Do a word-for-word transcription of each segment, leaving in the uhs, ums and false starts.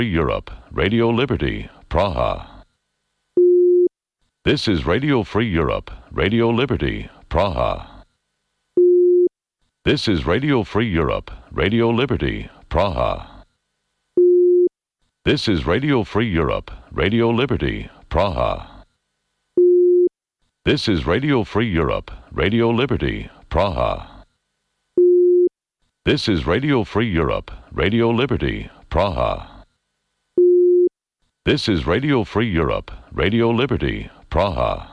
Europe, Radio Liberty, Praha. This is Radio Free Europe, Radio Liberty, Praha. This is Radio Free Europe, Radio Liberty, Praha. This is Radio Free Europe, Radio Liberty, Praha. This is Radio Free Europe, Radio Liberty, Praha. This is Radio Free Europe, Radio Liberty, Praha. This is Radio Free Europe, Radio Liberty, Praha.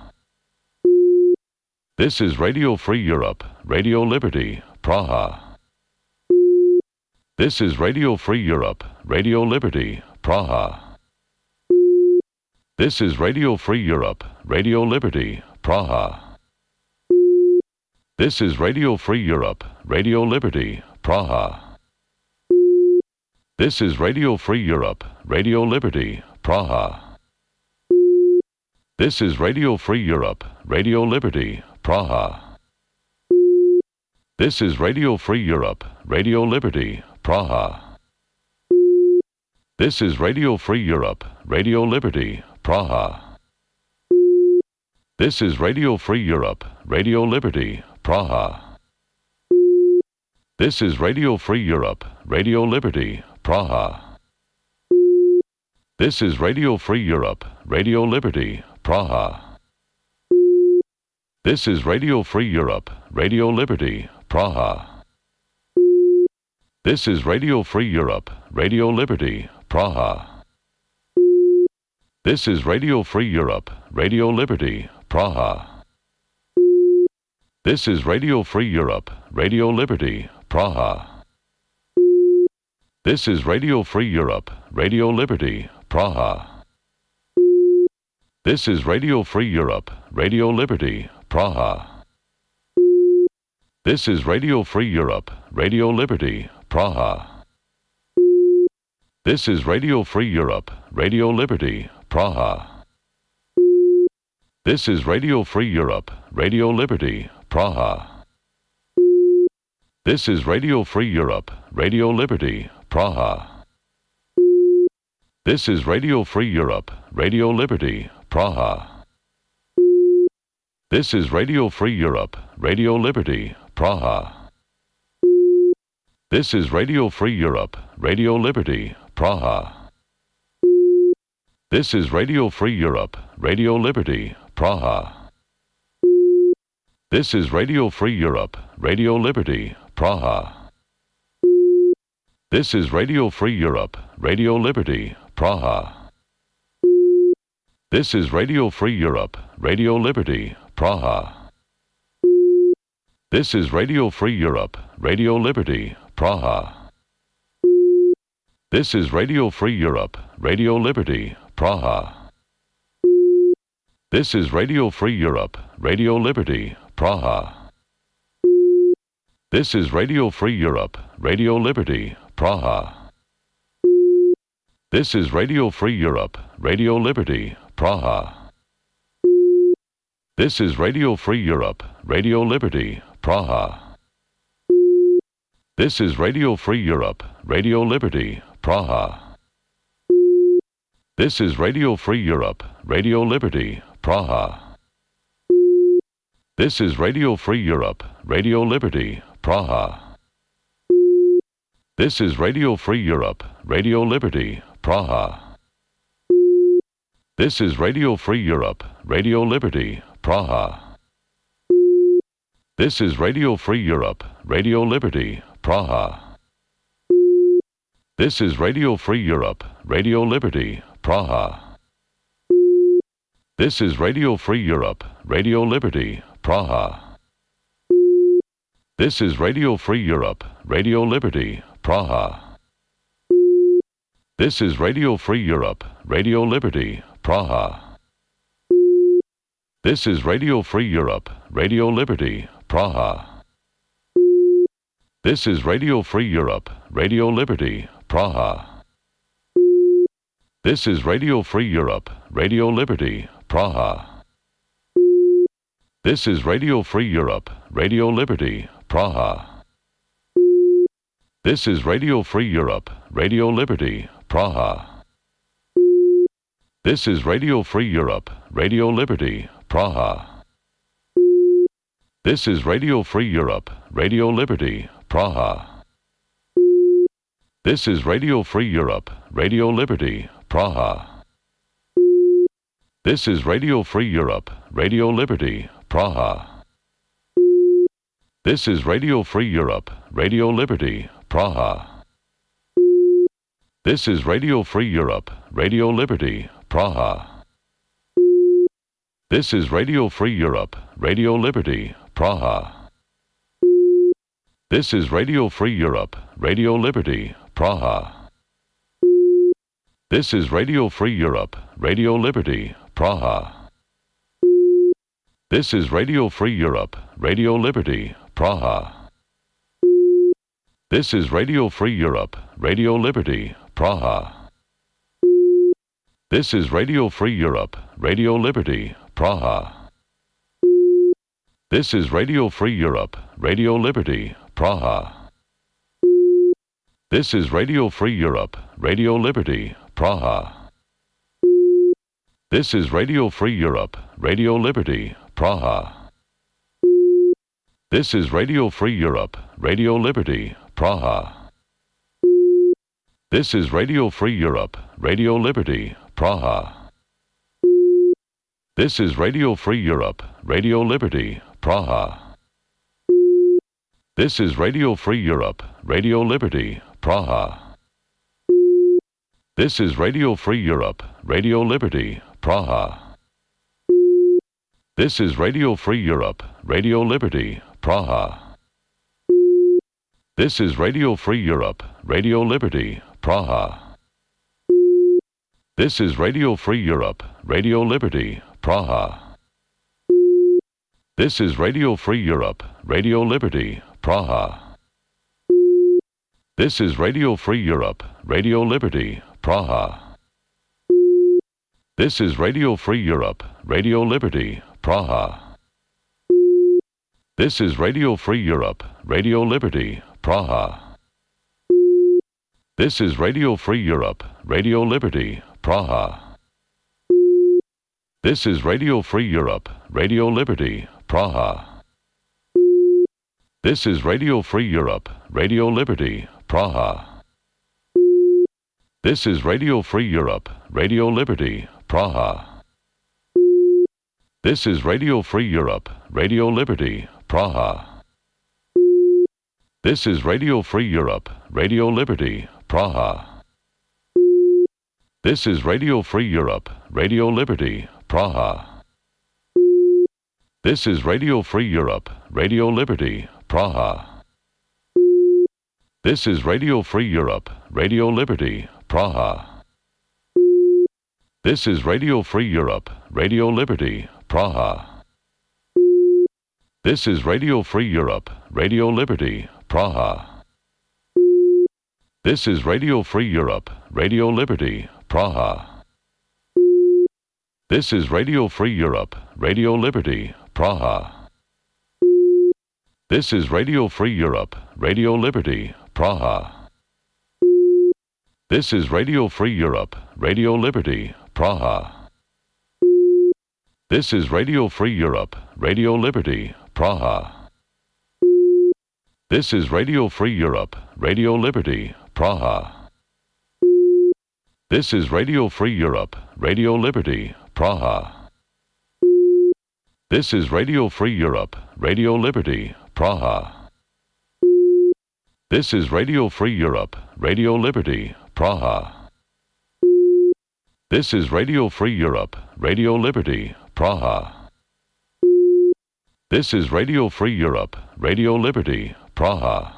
This is Radio Free Europe, Radio Liberty, Praha. This is Radio Free Europe, Radio Liberty, Praha. This is Radio Free Europe, Radio Liberty, Praha. This is Radio Free Europe, Radio Liberty, Praha. This is Radio Free Europe, Radio Liberty, Praha. This is Radio Free Europe, Radio Liberty, Praha. This is Radio Free Europe, Radio Liberty, Praha. This is Radio Free Europe, Radio Liberty, Praha. This is Radio Free Europe, Radio Liberty, Praha. This is Radio Free Europe, Radio Liberty, Praha. This is Radio Free Europe, Radio Liberty, Praha. This is Radio Free Europe, Radio Liberty, Praha. This is Radio Free Europe, Radio Liberty, Praha. This is Radio Free Europe, Radio Liberty, Praha. This is Radio Free Europe, Radio Liberty, Praha. This is Radio Free Europe, Radio Liberty, Praha. This is Radio Free Europe, Radio Liberty, Praha. This is Radio Free Europe, Radio Liberty, Praha. This is Radio Free Europe, Radio Liberty, Praha. This is Radio Free Europe, Radio Liberty, Praha. This is Radio Free Europe, Radio Liberty, Praha. This is Radio Free Europe, Radio Liberty, Praha. This is Radio Free Europe, Radio Liberty, Praha. This is Radio Free Europe, Radio Liberty, Praha. This is Radio Free Europe, Radio Liberty, Praha. This is Radio Free Europe, Radio Liberty, Praha. This is Radio Free Europe, Radio Liberty, Praha. This is Radio Free Europe, Radio Liberty, Praha. This is Radio Free Europe, Radio Liberty, Praha. This is Radio Free Europe, Radio Liberty, Praha. This is Radio Free Europe, Radio Liberty, Praha. This is Radio Free Europe, Radio Liberty, Praha. This is Radio Free Europe, Radio Liberty, Praha. This is Radio Free Europe, Radio Liberty, Praha. This is Radio Free Europe, Radio Liberty, Praha. This is Radio Free Europe, Radio Liberty, Praha. This is Radio Free Europe, Radio Liberty, Praha. This is Radio Free Europe, Radio Liberty, Praha. This is Radio Free Europe, Radio Liberty, Praha. This is Radio Free Europe, Radio Liberty, Praha. This is Radio Free Europe, Radio Liberty, Praha. This is Radio Free Europe, Radio Liberty, Praha. This is Radio Free Europe, Radio Liberty, Praha. This is Radio Free Europe, Radio Liberty, Praha. This is Radio Free Europe, Radio Liberty, Praha. This is Radio Free Europe, Radio Liberty, Praha. This is Radio Free Europe, Radio Liberty, Praha. This is Radio Free Europe, Radio Liberty, Praha. This is Radio Free Europe, Radio Liberty, Praha. This is Radio Free Europe, Radio Liberty, Praha. This is Radio Free Europe, Radio Liberty, Praha. This is Radio Free Europe, Radio Liberty, Praha. This is Radio Free Europe, Radio Liberty, Praha. This is Radio Free Europe, Radio Liberty, Praha. This is Radio Free Europe, Radio Liberty, Praha. This is Radio Free Europe, Radio Liberty, Praha. This is Radio Free Europe, Radio Liberty, Praha. This is Radio Free Europe, Radio Liberty, Praha. This is Radio Free Europe, Radio Liberty, Praha. This is Radio Free Europe, Radio Liberty, Praha. This is Radio Free Europe, Radio Liberty, Praha. This is Radio Free Europe, Radio Liberty, Praha. This is Radio Free Europe, Radio Liberty, Praha. This is Radio Free Europe, Radio Liberty, Praha. This is Radio Free Europe, Radio Liberty, Praha. This is Radio Free Europe, Radio Liberty, Praha. This is Radio Free Europe, Radio Liberty, Praha. This is Radio Free Europe, Radio Liberty, Praha. This is Radio Free Europe, Radio Liberty, Praha. This is Radio Free Europe, Radio Liberty, Praha. This is Radio Free Europe, Radio Liberty, Praha. This is Radio Free Europe, Radio Liberty, Praha. This is Radio Free Europe, Radio Liberty, Praha. This is Radio Free Europe, Radio Liberty, Praha. This is Radio Free Europe, Radio Liberty, Praha. This is Radio Free Europe, Radio Liberty, Praha. This is Radio Free Europe, Radio Liberty, Praha. This is Radio Free Europe, Radio Liberty, Praha. This is Radio Free Europe, Radio Liberty, Praha. This is Radio Free Europe, Radio Liberty, Praha. This is Radio Free Europe, Radio Liberty, Praha. This is Radio Free Europe, Radio Liberty, Praha. This is Radio Free Europe, Radio Liberty, Praha. This is Radio Free Europe, Radio Liberty, Praha. This is Radio Free Europe, Radio Liberty, Praha. This is Radio Free Europe, Radio Liberty, Praha. This is Radio Free Europe, Radio Liberty, Praha. This is Radio Free Europe, Radio Liberty, Praha. This is Radio Free Europe, Radio Liberty, Praha. This is Radio Free Europe, Radio Liberty, Praha. This is Radio Free Europe, Radio Liberty, Praha. This is Radio Free Europe, Radio Liberty, Praha. This is Radio Free Europe, Radio Liberty, Praha. This is Radio Free Europe, Radio Liberty, Praha. This is Radio Free Europe, Radio Liberty, Praha. This is Radio Free Europe, Radio Liberty, Praha. This is Radio Free Europe, Radio Liberty, Praha. This is Radio Free Europe, Radio Liberty, Praha.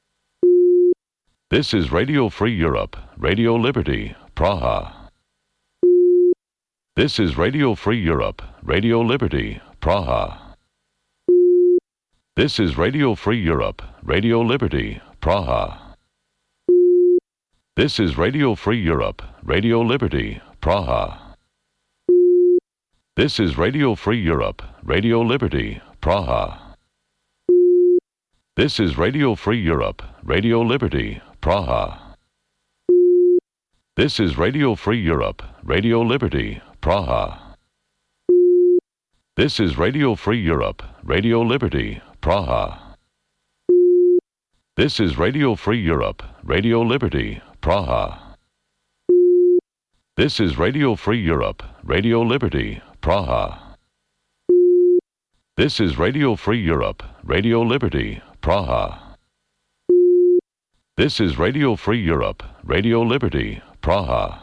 This is Radio Free Europe, Radio Liberty, Praha. This is Radio Free Europe, Radio Liberty, Praha. This is Radio Free Europe, Radio Liberty, Praha. This is Radio Free Europe, Radio Liberty, Praha. This is Radio Free Europe, Radio Liberty, Praha. This is Radio Free Europe, Radio Liberty, Praha. This is Radio Free Europe, Radio Liberty, Praha. This is Radio Free Europe, Radio Liberty, Praha. This is Radio Free Europe, Radio Liberty, Praha. This is Radio Free Europe, Radio Liberty, Praha. This is Radio Free Europe, Radio Liberty, Praha. This is Radio Free Europe, Radio Liberty, Praha.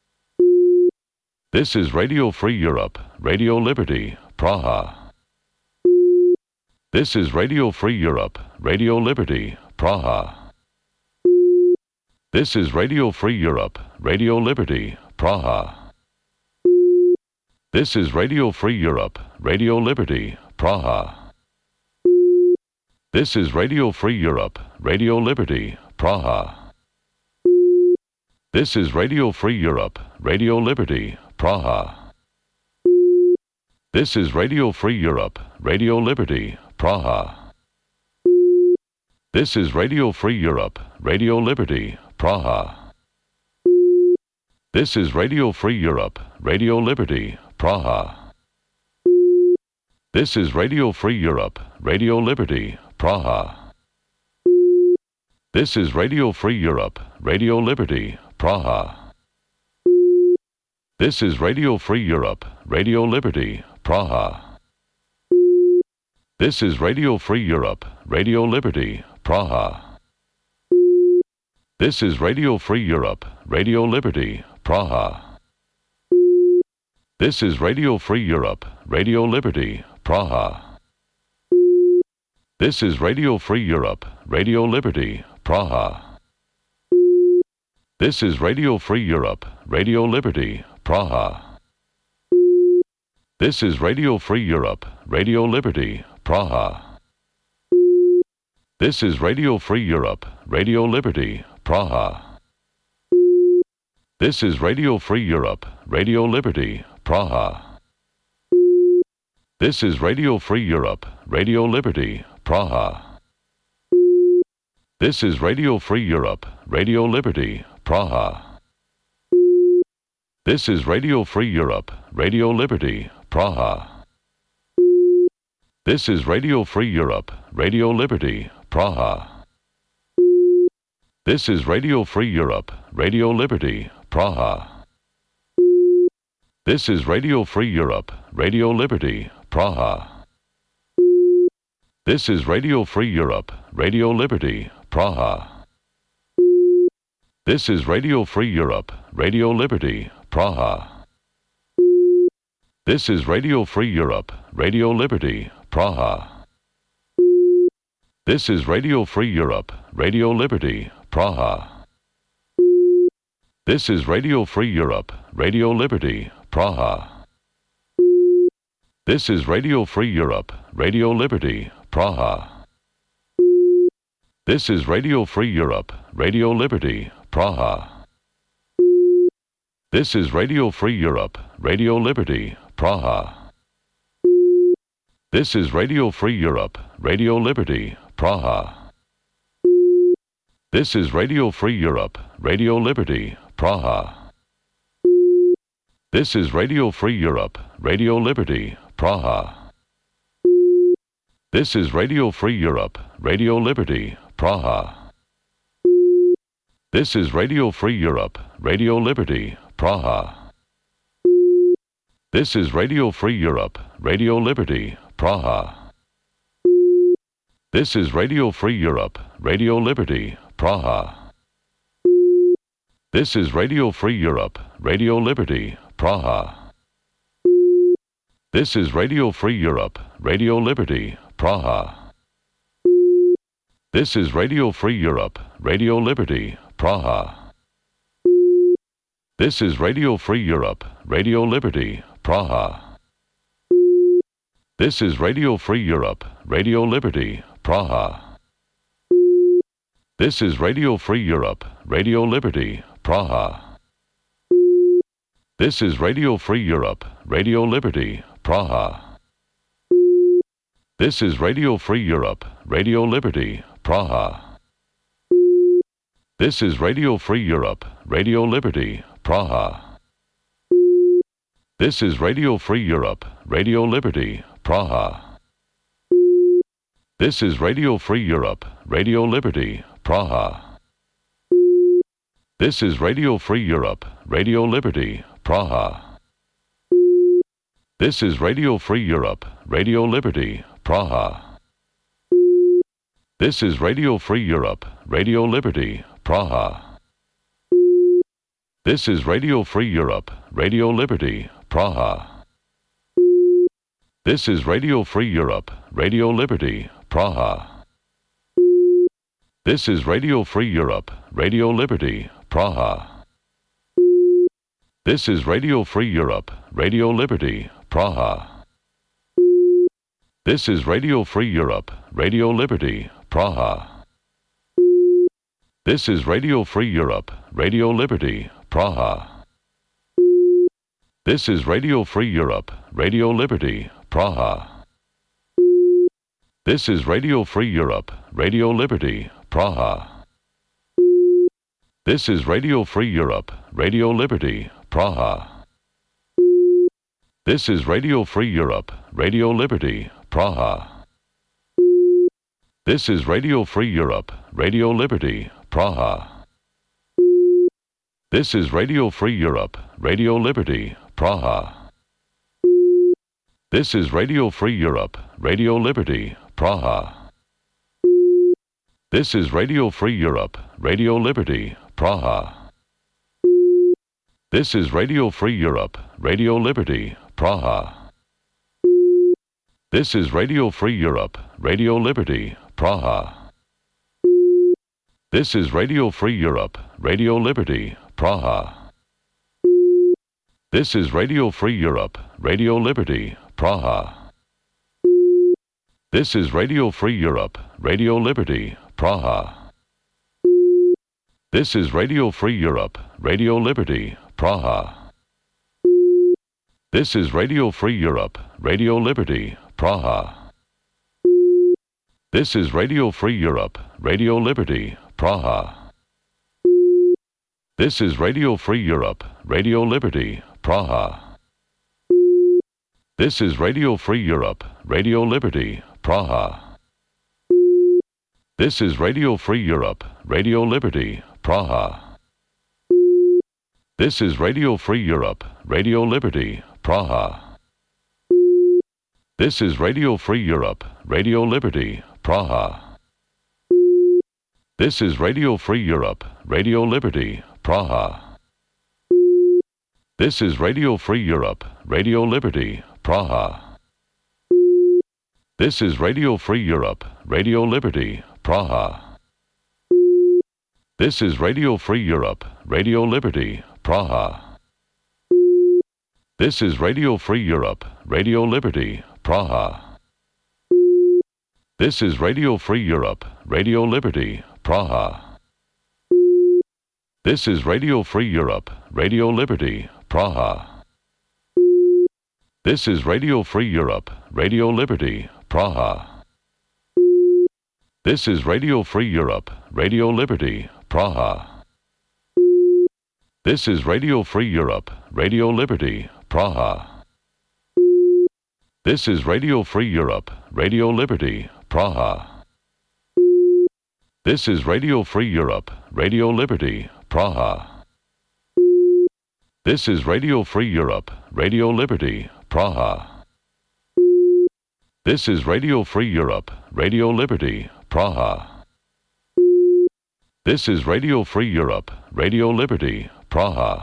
This is Radio Free Europe, Radio Liberty, Praha. This is Radio Free Europe, Radio Liberty, Praha. This is Radio Free Europe, Radio Liberty, Praha. This is Radio Free Europe, Radio Liberty, Praha. This is Radio Free Europe, Radio Liberty, Praha. This is Radio Free Europe, Radio Liberty, Praha. This is Radio Free Europe, Radio Liberty, Praha. This is Radio Free Europe, Radio Liberty, Praha. This is Radio Free Europe, Radio Liberty, Praha. This is Radio Free Europe, Radio Liberty, Praha. This is Radio Free Europe, Radio Liberty, Praha. This is Radio Free Europe, Radio Liberty, Praha. This is Radio Free Europe, Radio Liberty, Praha. This is Radio Free Europe, Radio Liberty, Praha. This is Radio Free Europe, Radio Liberty, Praha. This is Radio Free Europe, Radio Liberty, Praha. This is Radio Free Europe, Radio Liberty, Praha. This is Radio Free Europe, Radio Liberty, Praha. This is Radio Free Europe, Radio Liberty, Praha. This is Radio Free Europe, Radio Liberty, Praha. This is Radio Free Europe, Radio Liberty, Praha. This is Radio Free Europe, Radio Liberty, Praha. This is Radio Free Europe, Radio Liberty, Praha. This is Radio Free Europe, Radio Liberty, Praha. This is Radio Free Europe, Radio Liberty, Praha. This is Radio Free Europe, Radio Liberty, Praha. This is Radio Free Europe, Radio Liberty, Praha. This is Radio Free Europe, Radio Liberty, Praha. This is Radio Free Europe, Radio Liberty, Praha. This is Radio Free Europe, Radio Liberty, Praha. This is Radio Free Europe, Radio Liberty, Praha. This is Radio Free Europe, Radio Liberty, Praha. This is Radio Free Europe, Radio Liberty, Praha. This is Radio Free Europe, Radio Liberty, Praha. This is Radio Free Europe, Radio Liberty, Praha. This is Radio Free Europe, Radio Liberty, Praha. This is Radio Free Europe, Radio Liberty, Praha. This is Radio Free Europe, Radio Liberty, Praha. This is Radio Free Europe, Radio Liberty, Praha. This is Radio Free Europe, Radio Liberty, Praha. This is Radio Free Europe, Radio Liberty, Praha. This is Radio Free Europe, Radio Liberty, Praha. This is Radio Free Europe, Radio Liberty, Praha. This is Radio Free Europe, Radio Liberty, Praha. This is Radio Free Europe, Radio Liberty, Praha. This is Radio Free Europe, Radio Liberty, Praha. This is Radio Free Europe, Radio Liberty, Praha. This is Radio Free Europe, Radio Liberty, Praha. This is Radio Free Europe, Radio Liberty, Praha. This is Radio Free Europe, Radio Liberty, Praha. This is Radio Free Europe, Radio Liberty, Praha. This is Radio Free Europe, Radio Liberty, Praha. This is Radio Free Europe, Radio Liberty, Praha. This is Radio Free Europe, Radio Liberty, Praha. This is Radio Free Europe, Radio Liberty, Praha. This is Radio Free Europe, Radio Liberty, Praha. This is Radio Free Europe, Radio Liberty, Praha. This is Radio Free Europe, Radio Liberty, Praha. This is Radio Free Europe, Radio Liberty, Praha. This is Radio Free Europe, Radio Liberty, Praha. This is Radio Free Europe, Radio Liberty, Praha. This is Radio Free Europe, Radio Liberty, Praha. This is Radio Free Europe, Radio Liberty, Praha. This is Radio Free Europe, Radio Liberty, Praha. This is Radio Free Europe, Radio Liberty, Praha. This is Radio Free Europe, Radio Liberty, Praha. This is Radio Free Europe, Radio Liberty, Praha. This is Radio Free Europe, Radio Liberty, Praha. This is Radio Free Europe, Radio Liberty, Praha. This is Radio Free Europe, Radio Liberty, Praha. This is Radio Free Europe, Radio Liberty, Praha. This is Radio Free Europe, Radio Liberty, Praha. This is Radio Free Europe, Radio Liberty, Praha. This is Radio Free Europe, Radio Liberty, Praha. This is Radio Free Europe, Radio Liberty, Praha. This is Radio Free Europe, Radio Liberty, Praha. This is Radio Free Europe, Radio Liberty, Praha. This is Radio Free Europe, Radio Liberty, Praha. This is Radio Free Europe, Radio Liberty, Praha. This is Radio Free Europe, Radio Liberty, Praha. This is Radio Free Europe, Radio Liberty, Praha. This is Radio Free Europe, Radio Liberty, Praha. This is Radio Free Europe, Radio Liberty, Praha. This is Radio Free Europe, Radio Liberty, Praha. This is Radio Free Europe, Radio Liberty, Praha. This is Radio Free Europe, Radio Liberty, Praha. This is Radio Free Europe, Radio Liberty, Praha. This is Radio Free Europe, Radio Liberty, Praha. This is Radio Free Europe, Radio Liberty, Praha. This is Radio Free Europe, Radio Liberty, Praha. This is Radio Free Europe, Radio Liberty, Praha. This is Radio Free Europe, Radio Liberty, Praha. This is Radio Free Europe, Radio Liberty, Praha. This is Radio Free Europe, Radio Liberty, Praha. This is Radio Free Europe, Radio Liberty, Praha. This is Radio Free Europe, Radio Liberty, Praha. This is Radio Free Europe, Radio Liberty, Praha.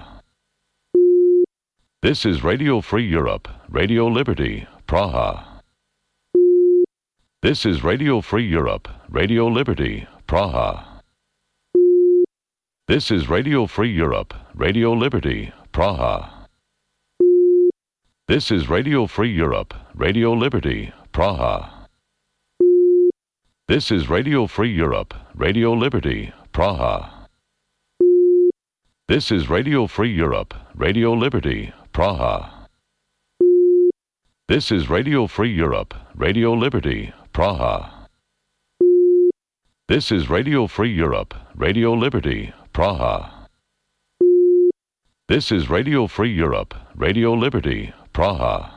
This is Radio Free Europe, Radio Liberty, Praha. This is Radio Free Europe, Radio Liberty, Praha. This is Radio Free Europe, Radio Liberty, Praha. This is Radio Free Europe, Radio Liberty, Praha. This is Radio Free Europe, Radio Liberty, Praha. This is Radio Free Europe, Radio Liberty, Praha. This is Radio Free Europe, Radio Liberty, Praha. This is Radio Free Europe, Radio Liberty, Praha. This is Radio Free Europe, Radio Liberty, Praha.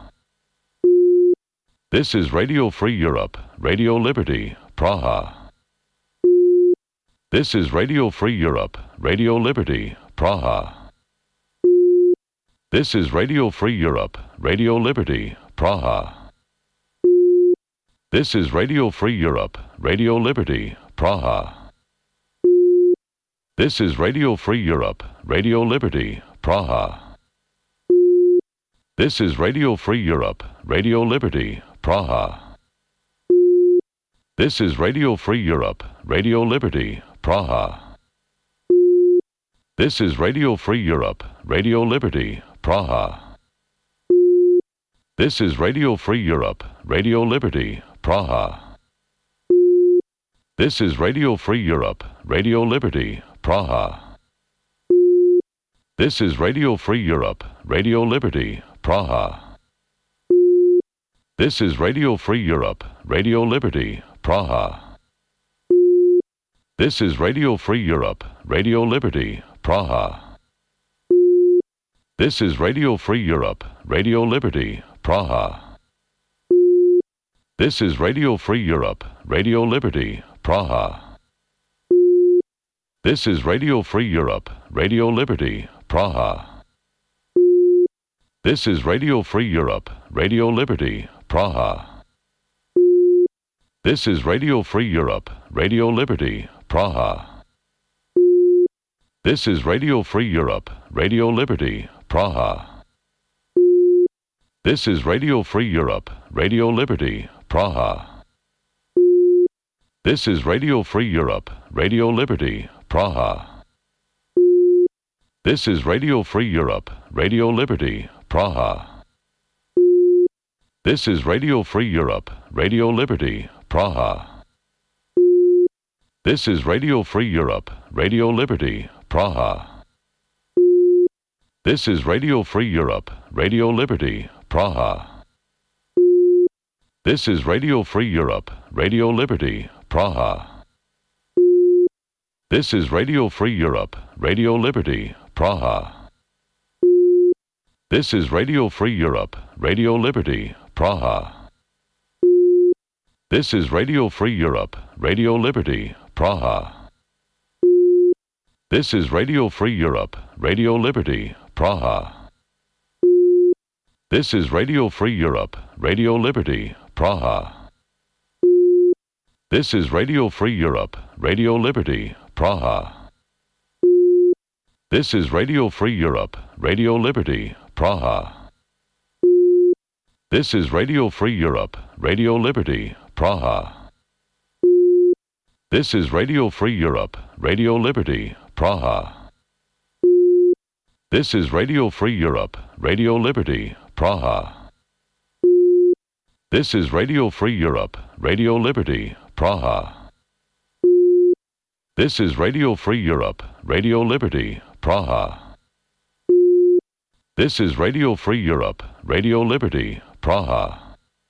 This is Radio Free Europe, Radio Liberty, Praha. This is Radio Free Europe, Radio Liberty, Praha. This is Radio Free Europe, Radio Liberty, Praha. This is Radio Free Europe, Radio Liberty, Praha. This is Radio Free Europe, Radio Liberty, Praha. This is Radio Free Europe, Radio Liberty, Praha. This is Radio Free Europe, Radio Liberty, Praha. This is Radio Free Europe, Radio Liberty, Praha. This is Radio Free Europe, Radio Liberty, Praha. This is Radio Free Europe, Radio Liberty, Praha. This is Radio Free Europe, Radio Liberty, Praha. This is Radio Free Europe, Radio Liberty, Praha. This is Radio Free Europe, Radio Liberty, Praha. This is Radio Free Europe, Radio Liberty, Praha. This is Radio Free Europe, Radio Liberty, Praha. This is Radio Free Europe, Radio Liberty, Praha. This is Radio Free Europe, Radio Liberty, Praha. This is Radio Free Europe, Radio Liberty, Praha. This is Radio Free Europe, Radio Liberty, Praha. This is Radio Free Europe, Radio Liberty, Praha. This is Radio Free Europe, Radio Liberty, Praha. This is Radio Free Europe, Radio Liberty, Praha. This is Radio Free Europe, Radio Liberty, Praha. This is Radio Free Europe, Radio Liberty, Praha. This is Radio Free Europe, Radio Liberty, Praha. This is Radio Free Europe, Radio Liberty, Praha. This is Radio Free Europe, Radio Liberty, Praha. This is Radio Free Europe, Radio Liberty, Praha. This is Radio Free Europe, Radio Liberty, Praha. This is Radio Free Europe, Radio Liberty, Praha. This is Radio Free Europe, Radio Liberty, Praha. This is Radio Free Europe, Radio Liberty, Praha. This is Radio Free Europe, Radio Liberty, Praha. This is Radio Free Europe, Radio Liberty, Praha. This is Radio Free Europe, Radio Liberty, Praha. This is Radio Free Europe, Radio Liberty, Praha. This is Radio Free Europe, Radio Liberty, Praha. This is Radio Free Europe, Radio Liberty, Praha. This is Radio Free Europe, Radio Liberty, Praha.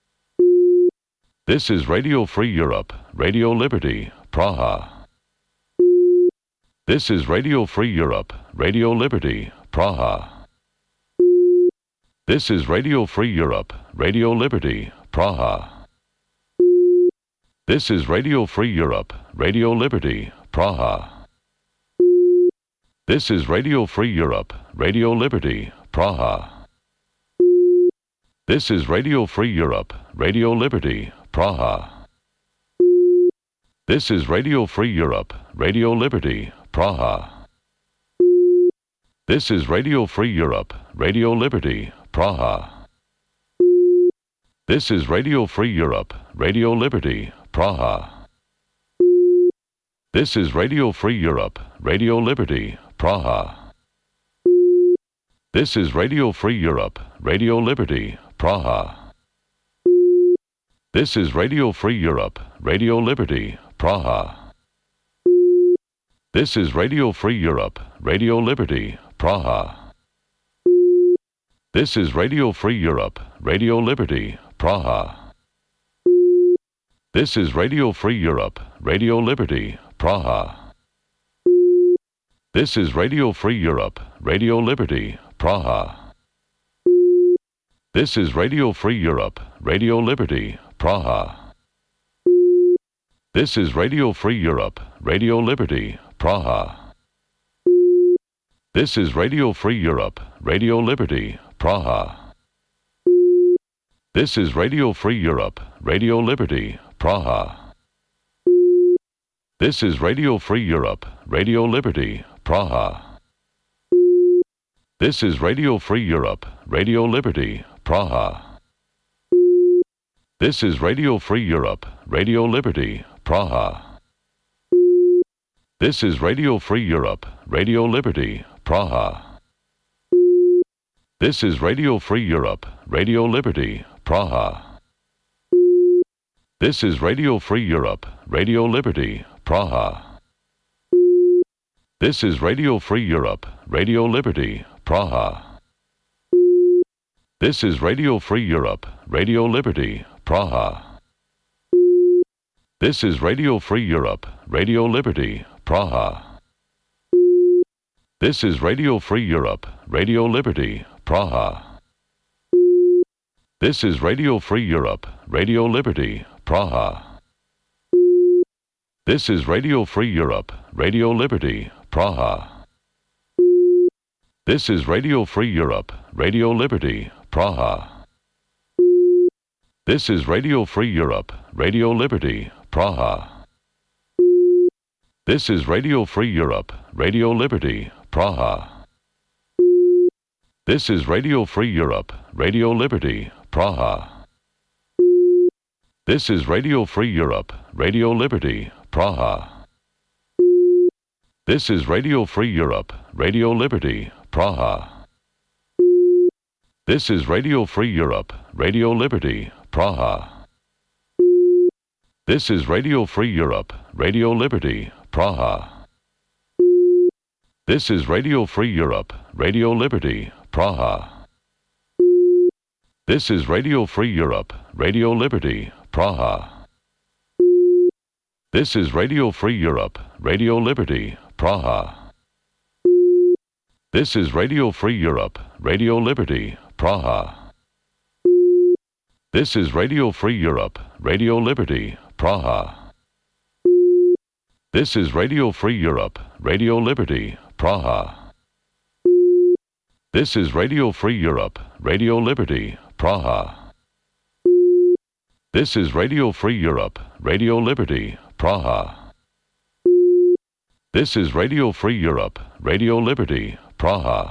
This is Radio Free Europe, Radio Liberty, Praha. This is Radio Free Europe, Radio Liberty, Praha. This is Radio Free Europe, Radio Liberty, Praha. This is Radio Free Europe, Radio Liberty, Praha. This is Radio Free Europe, Radio Liberty, Praha. This is Radio Free Europe, Radio Liberty, Praha. This is Radio Free Europe, Radio Liberty, Praha. This is Radio Free Europe, Radio Liberty, Praha. This is Radio Free Europe, Radio Liberty, Praha. This is Radio Free Europe, Radio Liberty, Praha. This is Radio Free Europe, Radio Liberty, Praha. This is Radio Free Europe, Radio Liberty, Praha. This is Radio Free Europe, Radio Liberty, Praha. This is Radio Free Europe, Radio Liberty, Praha. This is Radio Free Europe, Radio Liberty, Praha. This is Radio Free Europe, Radio Liberty, Praha. This is Radio Free Europe, Radio Liberty, Praha. This is Radio Free Europe, Radio Liberty, Praha. This is Radio Free Europe, Radio Liberty, Praha. This is Radio Free Europe, Radio Liberty, Praha. This is Radio Free Europe, Radio Liberty, Praha. This is Radio Free Europe, Radio Liberty, Praha. This is Radio Free Europe, Radio Liberty, Praha. This is Radio Free Europe, Radio Liberty, Praha. This is Radio Free Europe, Radio Liberty, Praha. This is Radio Free Europe, Radio Liberty, Praha. This is Radio Free Europe, Radio Liberty, Praha. This is Radio Free Europe, Radio Liberty, Praha. This is Radio Free Europe, Radio Liberty, Praha. This is Radio Free Europe, Radio Liberty, Praha. This is Radio Free Europe, Radio Liberty, Praha. This is Radio Free Europe, Radio Liberty, Praha. This is Radio Free Europe, Radio Liberty, Praha. This is Radio Free Europe, Radio Liberty, Praha. This is Radio Free Europe, Radio Liberty, Praha. This is Radio Free Europe, Radio Liberty, Praha. This is Radio Free Europe, Radio Liberty, Praha. This is Radio Free Europe, Radio Liberty, Praha. This is Radio Free Europe, Radio Liberty, Praha. This is Radio Free Europe, Radio Liberty, Praha. This is Radio Free Europe, Radio Liberty, Praha. This is Radio Free Europe, Radio Liberty, Praha. This is Radio Free Europe, Radio Liberty, Praha. This is Radio Free Europe, Radio Liberty, Praha. This is Radio Free Europe, Radio Liberty, Praha. This is Radio Free Europe, Radio Liberty, Praha. This is Radio Free Europe, Radio Liberty, Praha. This is Radio Free Europe, Radio Liberty, Praha. This is Radio Free Europe, Radio Liberty, Praha.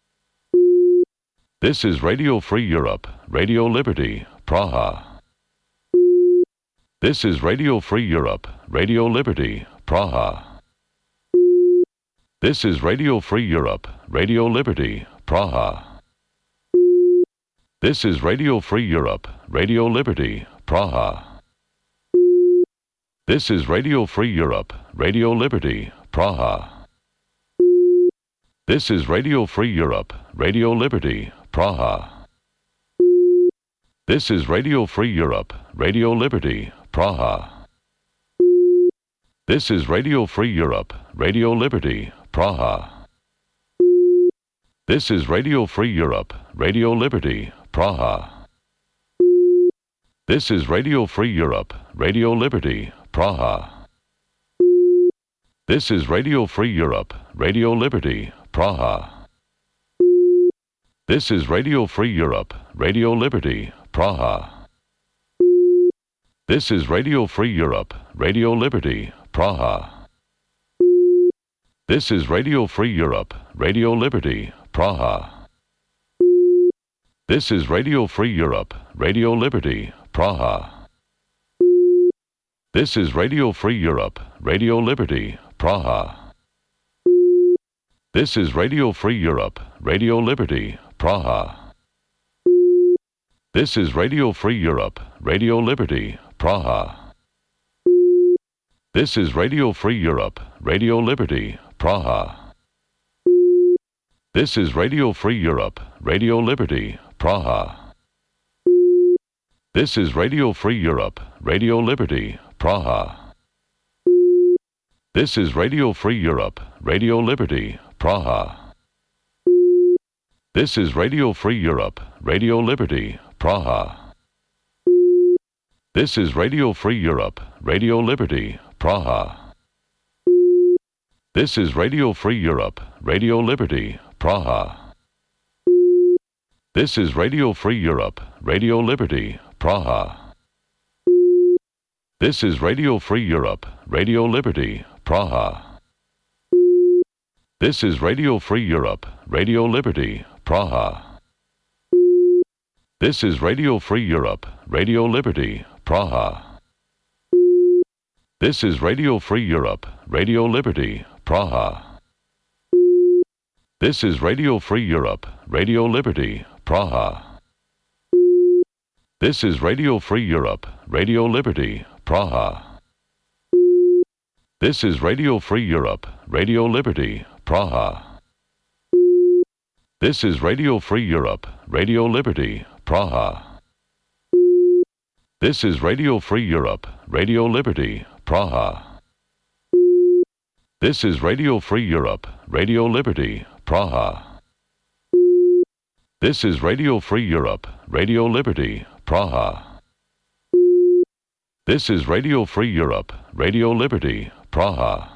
This is Radio Free Europe, Radio Liberty, Praha. This is Radio Free Europe, Radio Liberty, Praha. This is Radio Free Europe, Radio Liberty, Praha. This is Radio Free Europe, Radio Liberty, Praha. This is Radio Free Europe, Radio Liberty, Praha. This is Radio Free Europe, Radio Liberty, Praha. This is Radio Free Europe, Radio Liberty, Praha. This is Radio Free Europe, Radio Liberty, Praha. This is Radio Free Europe, Radio Liberty, Praha. This is Radio Free Europe, Radio Liberty, Praha. This is Radio Free Europe, Radio Liberty, Praha. This is Radio Free Europe, Radio Liberty, Praha. This is Radio Free Europe, Radio Liberty, Praha. This is Radio Free Europe, Radio Liberty, Praha. This is Radio Free Europe, Radio Liberty, Praha. This is Radio Free Europe, Radio Liberty, Praha. This is Radio Free Europe, Radio Liberty, Praha. This is Radio Free Europe, Radio Liberty, Praha. This is Radio Free Europe, Radio Liberty, Praha. This is Radio Free Europe, Radio Liberty, Praha. This is Radio Free Europe, Radio Liberty, Praha. This is Radio Free Europe, Radio Liberty, Praha. This is Radio Free Europe, Radio Liberty, Praha. This is Radio Free Europe, Radio Liberty, Praha. This is Radio Free Europe, Radio Liberty, Praha. This is Radio Free Europe, Radio Liberty, Praha. This is Radio Free Europe, Radio Liberty, Praha. This is Radio Free Europe, Radio Liberty, Praha. This is Radio Free Europe, Radio Liberty, Praha. This is Radio Free Europe, Radio Liberty, Praha. This is Radio Free Europe, Radio Liberty, Praha. This is Radio Free Europe, Radio Liberty, Praha. This is Radio Free Europe, Radio Liberty, Praha. This is Radio Free Europe, Radio Liberty, Praha. This is Radio Free Europe, Radio Liberty, Praha. This is Radio Free Europe, Radio Liberty, Praha. This is Radio Free Europe, Radio Liberty, Praha. This is Radio Free Europe, Radio Liberty, Praha.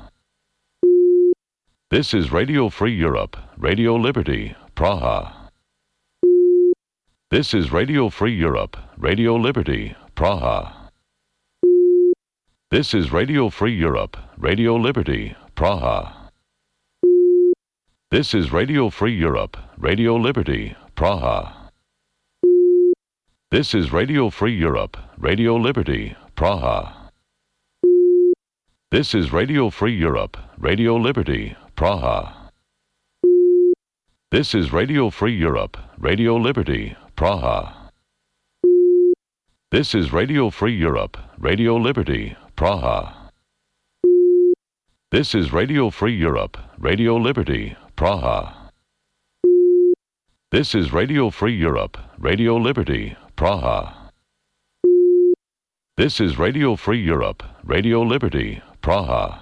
This is Radio Free Europe, Radio Liberty, Praha. This is Radio Free Europe, Radio Liberty, Praha. This is Radio Free Europe, Radio Liberty, Praha. This is Radio Free Europe, Radio Liberty, Praha. This is Radio Free Europe, Radio Liberty, Praha. This is Radio Free Europe, Radio Liberty, Praha. This is Radio Free Europe, Radio Liberty, Praha. This is Radio Free Europe, Radio Liberty, Praha. This is Radio Free Europe, Radio Liberty, Praha. This is Radio Free Europe, Radio Liberty, Praha. This is Radio Free Europe, Radio Liberty, Praha.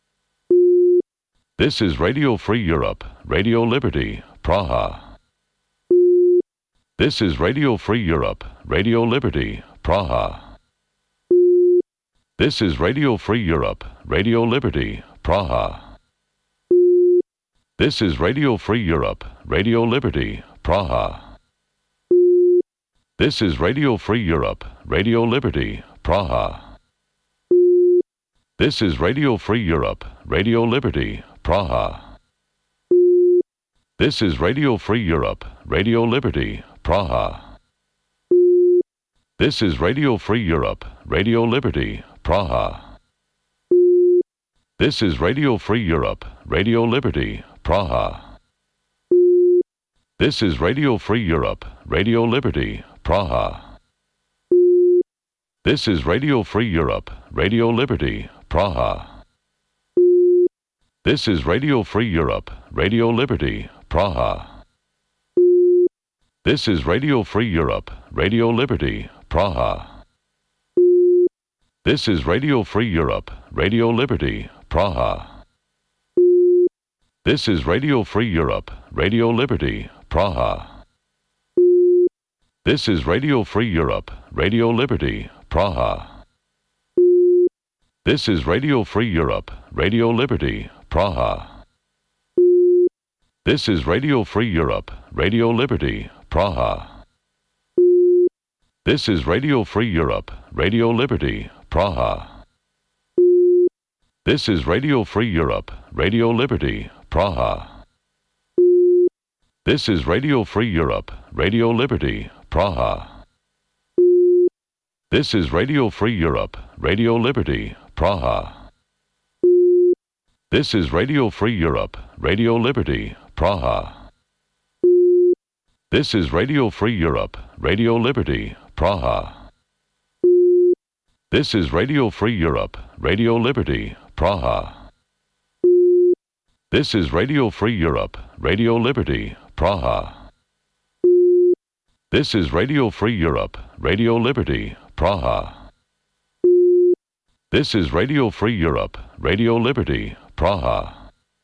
This is Radio Free Europe, Radio Liberty, Praha. This is Radio Free Europe, Radio Liberty, Praha. This is Radio Free Europe, Radio Liberty, Praha. This is Radio Free Europe, Radio Liberty, Praha. This is Radio Free Europe, Radio Liberty, Praha. This is Radio Free Europe, Radio Liberty, Praha. This is Radio Free Europe, Radio Liberty, Praha. This is Radio Free Europe, Radio Liberty, Praha. This is Radio Free Europe, Radio Liberty, Praha. This is Radio Free Europe, Radio Liberty, Praha. This is Radio Free Europe, Radio Liberty, Praha. This is Radio Free Europe, Radio Liberty, Praha. This is Radio Free Europe, Radio Liberty, Praha. This is Radio Free Europe, Radio Liberty, Praha. This is Radio Free Europe, Radio Liberty, Praha. This is Radio Free Europe, Radio Liberty, Praha. This is Radio Free Europe, Radio Liberty, Praha. This is Radio Free Europe, Radio Liberty, Praha. This is Radio Free Europe, Radio Liberty, Praha. This is Radio Free Europe, Radio Liberty, Praha. This is Radio Free Europe, Radio Liberty, Praha. This is Radio Free Europe, Radio Liberty, Praha. This is Radio Free Europe, Radio Liberty, Praha. This is Radio Free Europe, Radio Liberty, Praha. This is Radio Free Europe, Radio Liberty, Praha. This is Radio Free Europe, Radio Liberty, Praha. This is Radio Free Europe, Radio Liberty, Praha. This is Radio Free Europe, Radio Liberty, Praha.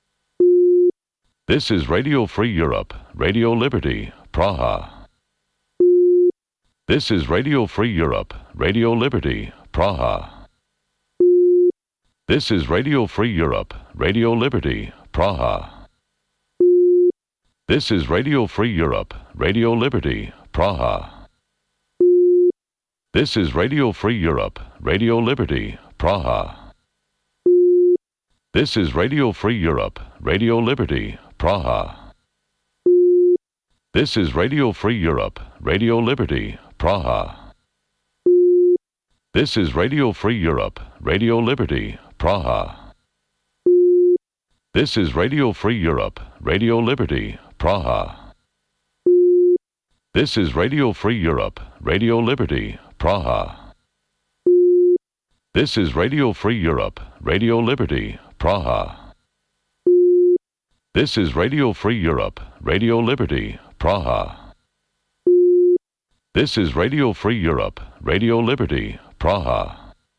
This is Radio Free Europe, Radio Liberty, Praha. This is Radio Free Europe, Radio Liberty, Praha. This is Radio Free Europe, Radio Liberty, Praha. This is Radio Free Europe, Radio Liberty, Praha. This is Radio Free Europe, Radio Liberty, Praha. This is Radio Free Europe, Radio Liberty, Praha. This is Radio Free Europe, Radio Liberty, Praha. This is Radio Free Europe, Radio Liberty, Praha. This is Radio Free Europe, Radio Liberty, Praha. This is Radio Free Europe, Radio Liberty, Praha. This is Radio Free Europe, Radio Liberty, Praha. This is Radio Free Europe, Radio Liberty, Praha. This is Radio Free Europe, Radio Liberty, Praha.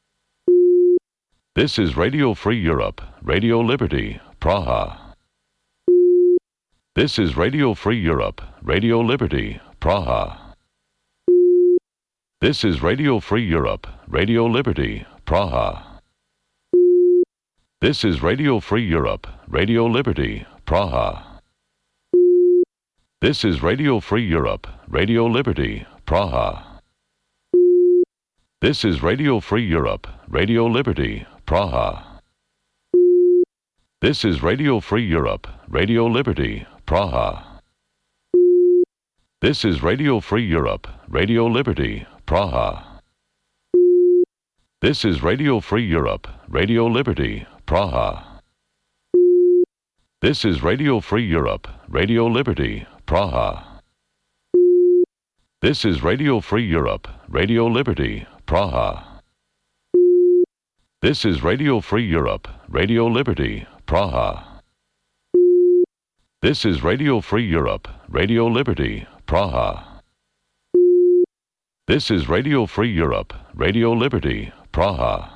This is Radio Free Europe, Radio Liberty, Praha. This is Radio Free Europe, Radio Liberty, Praha. This is Radio Free Europe, Radio Liberty, Praha. This is Radio Free Europe, Radio Liberty, Praha. This is Radio Free Europe, Radio Liberty, Praha. This is Radio Free Europe, Radio Liberty, Praha. This is Radio Free Europe, Radio Liberty, Praha. This is Radio Free Europe, Radio Liberty, Praha. This is Radio Free Europe, Radio Liberty, Praha. This is Radio Free Europe, Radio Liberty, Praha. This is Radio Free Europe, Radio Liberty, Praha. This is Radio Free Europe, Radio Liberty, Praha. This is Radio Free Europe, Radio Liberty, Praha. This is Radio Free Europe, Radio Liberty, Praha.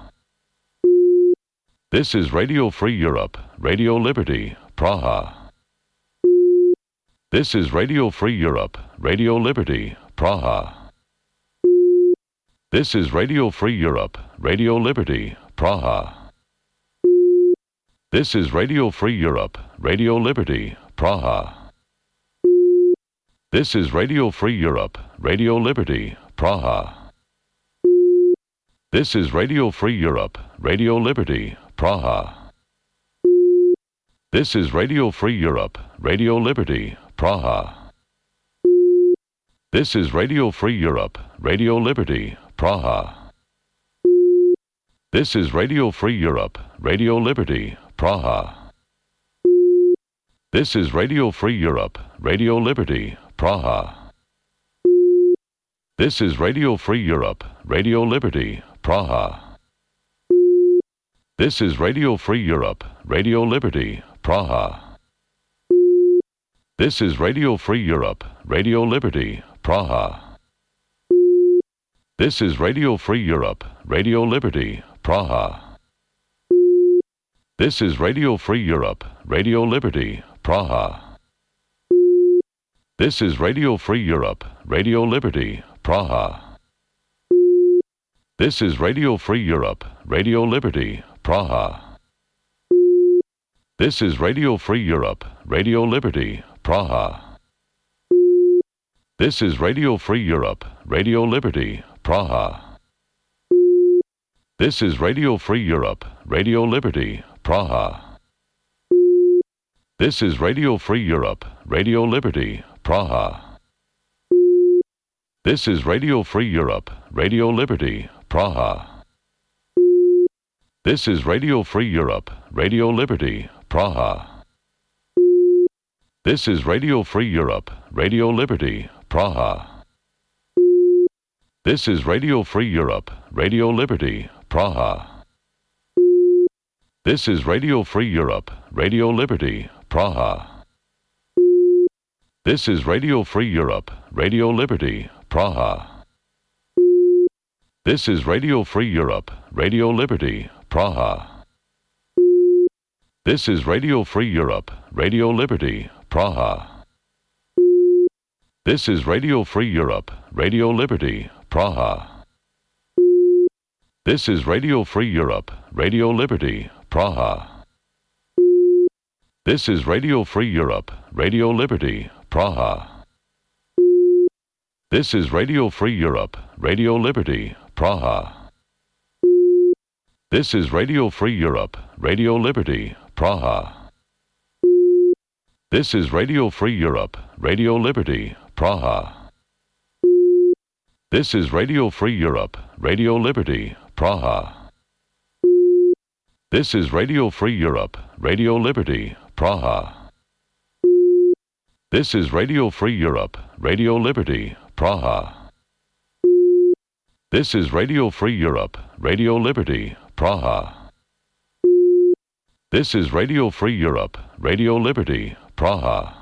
This is Radio Free Europe, Radio Liberty, Praha. This is Radio Free Europe, Radio Liberty, Praha. This is Radio Free Europe, Radio Liberty, Praha. This is Radio Free Europe, Radio Liberty, Praha. This is Radio Free Europe, Radio Liberty, Praha. This is Radio Free Europe, Radio Liberty, Praha. This is Radio Free Europe, Radio Liberty, Praha. This is Radio Free Europe, Radio Liberty, Praha. This is Radio Free Europe, Radio Liberty, Praha. This is Radio Free Europe, Radio Liberty, Praha. This is Radio Free Europe, Radio Liberty, Praha. This is Radio Free Europe, Radio Liberty, Praha. This is Radio Free Europe, Radio Liberty, Praha. This is Radio Free Europe, Radio Liberty, Praha. This is Radio Free Europe, Radio Liberty, Praha. This is Radio Free Europe, Radio Liberty, Praha. This is Radio Free Europe, Radio Liberty, Praha. This is Radio Free Europe, Radio Liberty, Praha. This is Radio Free Europe, Radio Liberty, Praha. This is Radio Free Europe, Radio Liberty, Praha. This is Radio Free Europe, Radio Liberty, Praha. This is Radio Free Europe, Radio Liberty, Praha. This is Radio Free Europe, Radio Liberty, Praha. This is Radio Free Europe, Radio Liberty, Praha. This is Radio Free Europe, Radio Liberty, Praha. This is Radio Free Europe, Radio Liberty, Praha. This is Radio Free Europe, Radio Liberty, Praha. This is Radio Free Europe, Radio Liberty, Praha. This is Radio Free Europe, Radio Liberty, Praha. This is Radio Free Europe, Radio Liberty, Praha. This is Radio Free Europe, Radio Liberty, Praha. This is Radio Free Europe, Radio Liberty, Praha. This is Radio Free Europe, Radio Liberty, Praha. This is Radio Free Europe, Radio Liberty, Praha. This is Radio Free Europe, Radio Liberty, Praha. This is Radio Free Europe, Radio Liberty, Praha. This is Radio Free Europe, Radio Liberty, Praha. This is Radio Free Europe, Radio Liberty, Praha. This is Radio Free Europe, Radio Liberty, Praha. This is Radio Free Europe, Radio Liberty, Praha.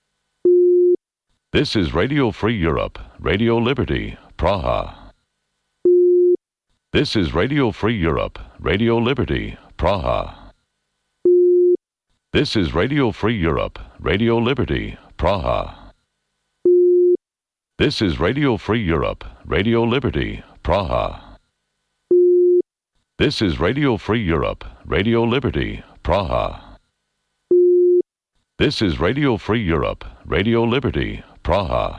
This is Radio Free Europe, Radio Liberty, Praha. This is Radio Free Europe, Radio Liberty, Praha. This is Radio Free Europe, Radio Liberty, Praha. This is Radio Free Europe, Radio Liberty, Praha. This is Radio Free Europe, Radio Liberty, Praha. This is Radio Free Europe, Radio Liberty, Praha.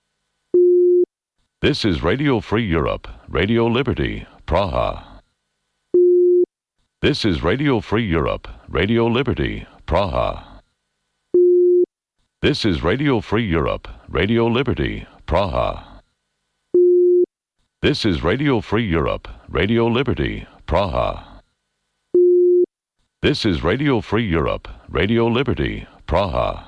This is Radio Free Europe, Radio Liberty, Praha. This is Radio Free Europe, Radio Liberty, Praha. This is Radio Free Europe, Radio Liberty, Praha. This is Radio Free Europe, Radio Liberty, Praha. This is Radio Free Europe, Radio Liberty, Praha.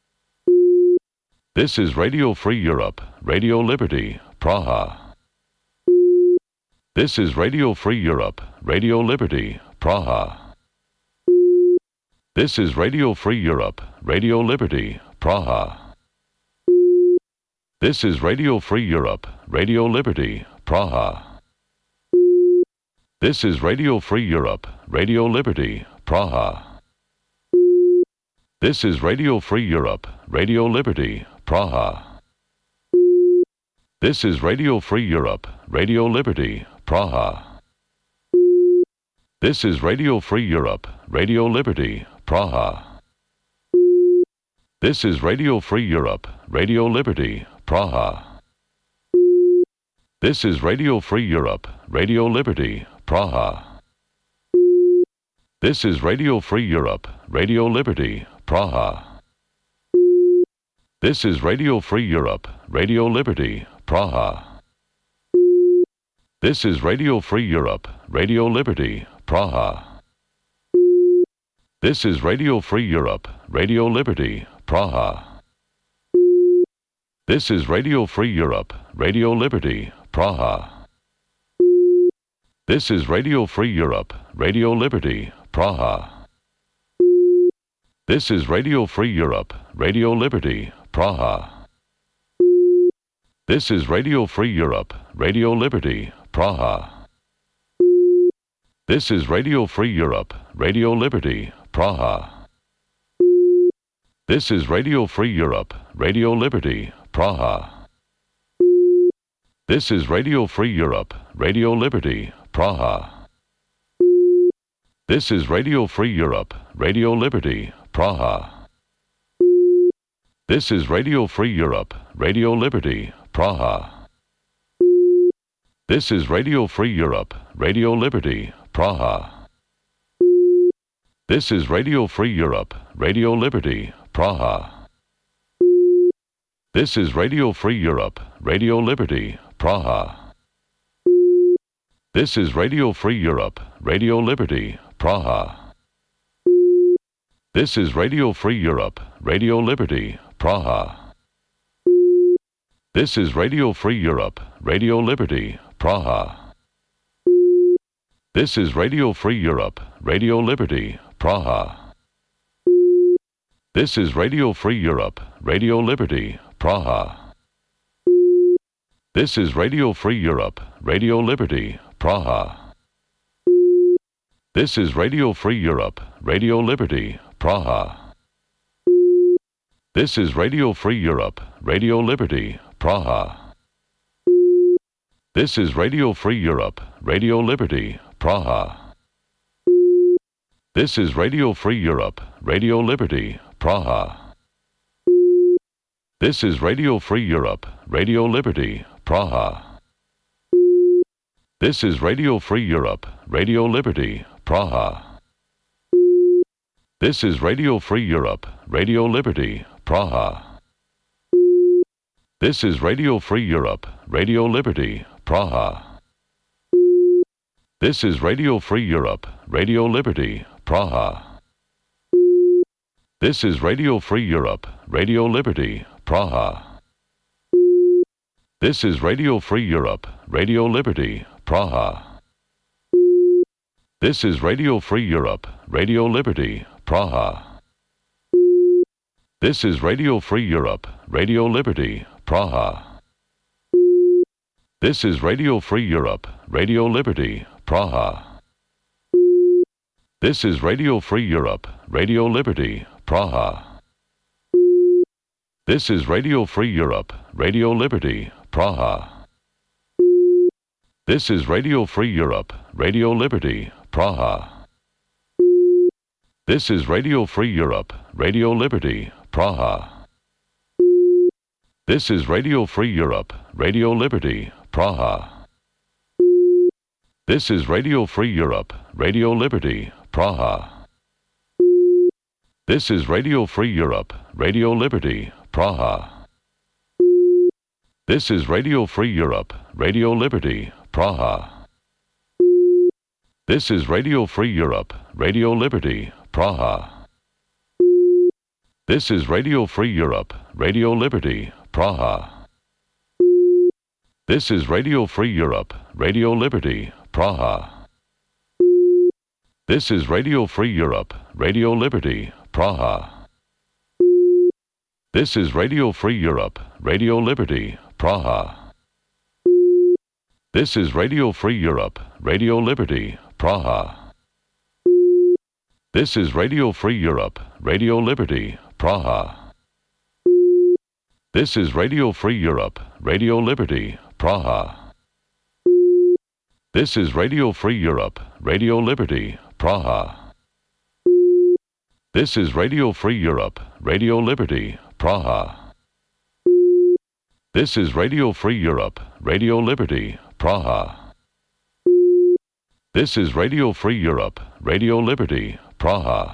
This is Radio Free Europe, Radio Liberty, Praha. This is Radio Free Europe, Radio Liberty, Praha. This is Radio Free Europe, Radio Liberty, Praha. This is Radio Free Europe, Radio Liberty, Praha. This is Radio Free Europe, Radio Liberty, Praha. This is Radio Free Europe, Radio Liberty, Praha. This is Radio Free Europe, Radio Liberty, Praha. This is Radio Free Europe, Radio Liberty, Praha. This is Radio Free Europe, Radio Liberty, Praha. This is Radio Free Europe, Radio Liberty, Praha. This is Radio Free Europe, Radio Liberty, Praha. This is Radio Free Europe, Radio Liberty, Praha. This is Radio Free Europe, Radio Liberty, Praha. This is Radio Free Europe, Radio Liberty, Praha. This is Radio Free Europe, Radio Liberty, Praha. This is Radio Free Europe, Radio Liberty, Praha. This is Radio Free Europe, Radio Liberty, Praha. This is Radio Free Europe, Radio Liberty, Praha. This is Radio Free Europe, Radio Liberty, Praha. This is Radio Free Europe, Radio Liberty, Praha. This is Radio Free Europe, Radio Liberty, Praha. This is Radio Free Europe, Radio Liberty, Praha. This is Radio Free Europe, Radio Liberty, Praha. This is Radio Free Europe, Radio Liberty, Praha. This is Radio Free Europe, Radio Liberty, Praha. This is Radio Free Europe, Radio Liberty, Praha. This is Radio Free Europe, Radio Liberty, Praha. This is Radio Free Europe, Radio Liberty, Praha. This is Radio Free Europe, Radio Liberty, Praha. This is Radio Free Europe, Radio Liberty, Praha. This is Radio Free Europe, Radio Liberty, Praha. This is Radio Free Europe, Radio Liberty, Praha. This is Radio Free Europe, Radio Liberty, Praha. This is Radio Free Europe, Radio Liberty, Praha. This is Radio Free Europe, Radio Liberty, Praha. This is Radio Free Europe, Radio Liberty, Praha. This is Radio Free Europe, Radio Liberty, Praha. This is Radio Free Europe, Radio Liberty, Praha. This is Radio Free Europe, Radio Liberty, Praha. This is Radio Free Europe, Radio Liberty, Praha. This is Radio Free Europe, Radio Liberty, Praha. This is Radio Free Europe, Radio Liberty, Praha. This is Radio Free Europe, Radio Liberty, Praha. This is Radio Free Europe, Radio Liberty, Praha. This is Radio Free Europe, Radio Liberty, Praha. This is Radio Free Europe, Radio Liberty, Praha. This is Radio Free Europe, Radio Liberty, Praha. This is Radio Free Europe, Radio Liberty, Praha. This is Radio Free Europe, Radio Liberty, Praha. This is Radio Free Europe, Radio Liberty, Praha. This is Radio Free Europe, Radio Liberty, Praha. This is Radio Free Europe, Radio Liberty, Praha. This is Radio Free Europe, Radio Liberty, Praha. This is Radio Free Europe, Radio Liberty, Praha. This is Radio Free Europe, Radio Liberty, Praha. This is Radio Free Europe, Radio Liberty, Praha. This is Radio Free Europe, Radio Liberty, Praha. This is Radio Free Europe, Radio Liberty, Praha. This is Radio Free Europe, Radio Liberty, Praha. This is Radio Free Europe, Radio Liberty, Praha. This is Radio Free Europe, Radio Liberty, Praha. This is Radio Free Europe, Radio Liberty, Praha. This is Radio Free Europe, Radio Liberty, Praha. This is Radio Free Europe, Radio Liberty, Praha. This is Radio Free Europe, Radio Liberty, Praha. This is Radio Free Europe, Radio Liberty, Praha.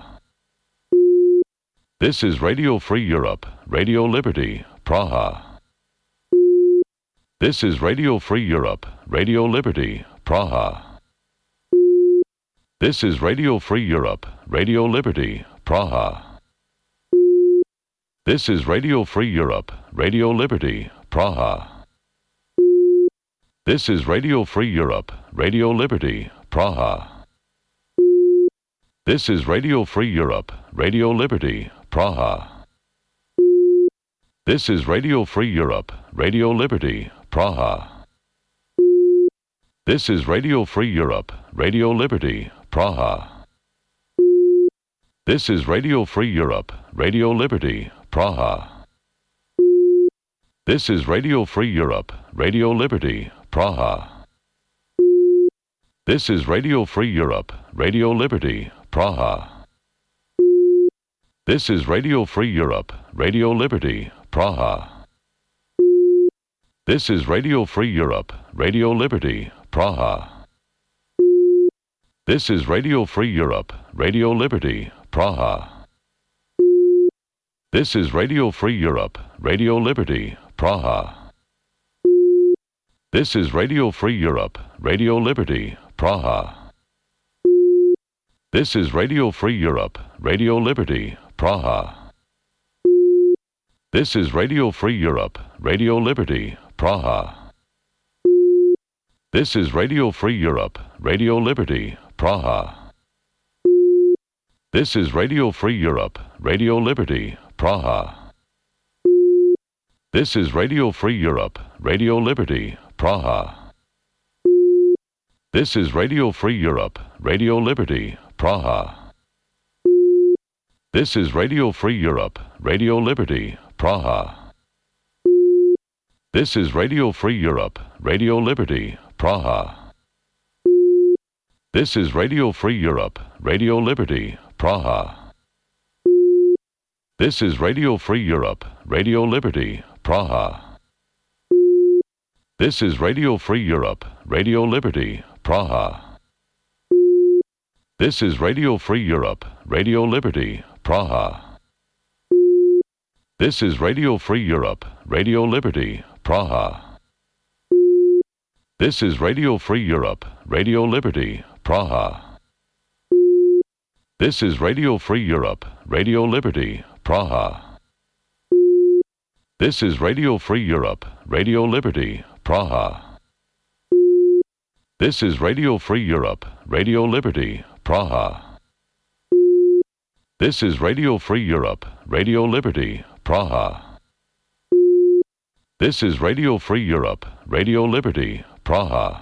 This is Radio Free Europe, Radio Liberty, Praha. This is Radio Free Europe, Radio Liberty, Praha. This is Radio Free Europe, Radio Liberty, Praha. This is Radio Free Europe, Radio Liberty, Praha. This is Radio Free Europe, Radio Liberty, Praha. This is Radio Free Europe, Radio Liberty, Praha. This is Radio Free Europe, Radio Liberty, Praha. This is Radio Free Europe, Radio Liberty, Praha. This is Radio Free Europe, Radio Liberty, Praha. This is Radio Free Europe, Radio Liberty, Praha. This is Radio Free Europe, Radio Liberty, Praha. This is Radio Free Europe, Radio Liberty, Praha. This is Radio Free Europe, Radio Liberty, Praha. This is Radio Free Europe, Radio Liberty, Praha. This is Radio Free Europe, Radio Liberty, Praha. This is Radio Free Europe, Radio Liberty, Praha. This is Radio Free Europe, Radio Liberty, Praha. This is Radio Free Europe, Radio Liberty, Praha. This is Radio Free Europe, Radio Liberty, Praha. This is Radio Free Europe, Radio Liberty, Praha. This is Radio Free Europe, Radio Liberty, Praha. This is Radio Free Europe, Radio Liberty, Praha. This is Radio Free Europe, Radio Liberty, Praha. This is Radio Free Europe, Radio Liberty, Praha. This is Radio Free Europe, Radio Liberty, Praha. This is Radio Free Europe, Radio Liberty, Praha. This is Radio Free Europe, Radio Liberty, Praha. This is Radio Free Europe, Radio Liberty, Praha. This is Radio Free Europe, Radio Liberty, Praha. This is Radio Free Europe, Radio Liberty, Praha. This is Radio Free Europe, Radio Liberty, Praha. This is Radio Free Europe, Radio Liberty, Praha. This is Radio Free Europe, Radio Liberty, Praha. This is Radio Free Europe, Radio Liberty, Praha. This is Radio Free Europe, Radio Liberty, Praha.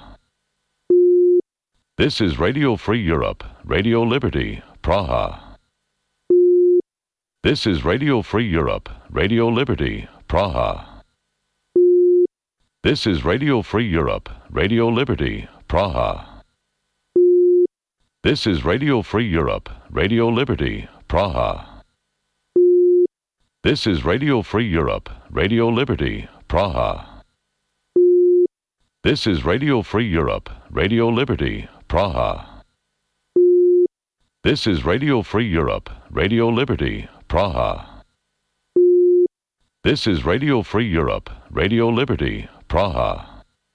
This is Radio Free Europe, Radio Liberty, Praha. This is Radio Free Europe, Radio Liberty, Praha. This is Radio Free Europe, Radio Liberty, Praha. This is Radio Free Europe, Radio Liberty, Praha. This is Radio Free Europe, Radio Liberty, Praha. This is Radio Free Europe, Radio Liberty, Praha. This is Radio Free Europe, Radio Liberty, Praha. This is Radio Free Europe, Radio Liberty, Praha.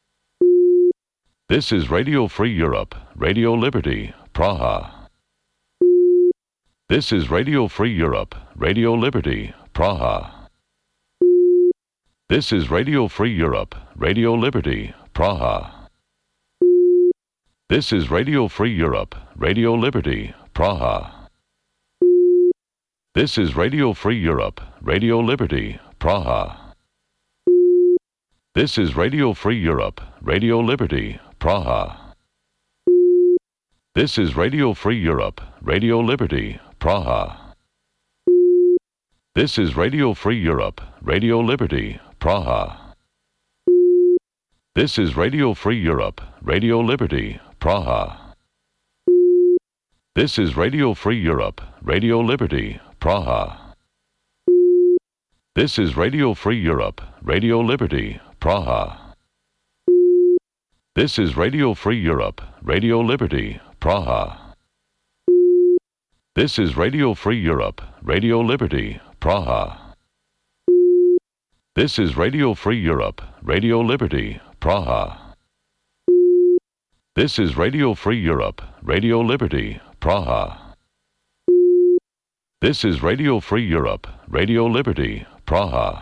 This is Radio Free Europe, Radio Liberty, Praha. This is Radio Free Europe, Radio Liberty, Praha. This is Radio Free Europe, Radio Liberty, Praha. This is Radio Free Europe, Radio Liberty, Praha. This is Radio Free Europe, Radio Liberty, Praha. This is Radio Free Europe, Radio Liberty, Praha. This is Radio Free Europe, Radio Liberty, Praha. This is Radio Free Europe, Radio Liberty, Praha. This is Radio Free Europe, Radio Liberty, Praha. This is Radio Free Europe, Radio Liberty, Praha. This is Radio Free Europe, Radio Liberty, Praha. This is Radio Free Europe, Radio Liberty, Praha. This is Radio Free Europe, Radio Liberty, Praha. This is Radio Free Europe, Radio Liberty, Praha. This is Radio Free Europe, Radio Liberty, Praha. This is Radio Free Europe, Radio Liberty, Praha.